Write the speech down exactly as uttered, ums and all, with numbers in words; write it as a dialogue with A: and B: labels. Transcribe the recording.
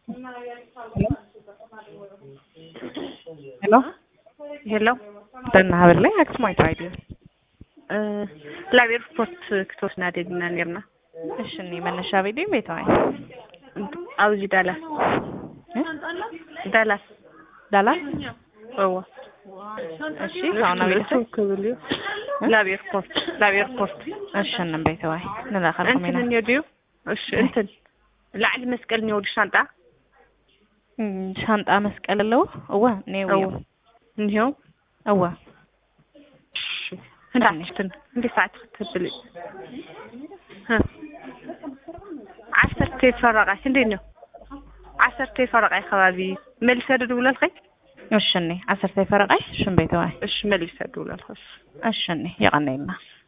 A: Hello?
B: Hello.
A: Then have a act my idea.
B: Uh, ላቤር ስፖርት ክቶስ ናደግና ነርና
A: እሺ እኔ መነሻ ቪዲዮ ቤታዬ
B: አውዚ ዳላስ ዳላስ
A: ዳላስ
B: አዎ
A: እሺ ታውና ቤተሰብ
B: ከብልዩ ላቤር ስፖርት ላቤር ስፖርት
A: እሺ እነ ቤታዬ ነላኸልኩም
B: እንትን እንየዲዮ እሺ እንትን ላዕል መስቀል ነው ሻንጣ
A: ሻንጣ መስቀል ለው አዋ ነው
B: ነው
A: አዋ
B: እንዳሽትን እንዴ ሰዓት ትብል ها عشرة تفرقات እንዴት ነው عشرة ተፈረቃይ ከባቢ መልሰ ደውላለኸ
A: እሺ እኔ عشرة ተፈረቃይ እሺ ቤታዬ
B: እሺ መልሰ ደውላለኸ
A: እሺ እኔ ያቀናይና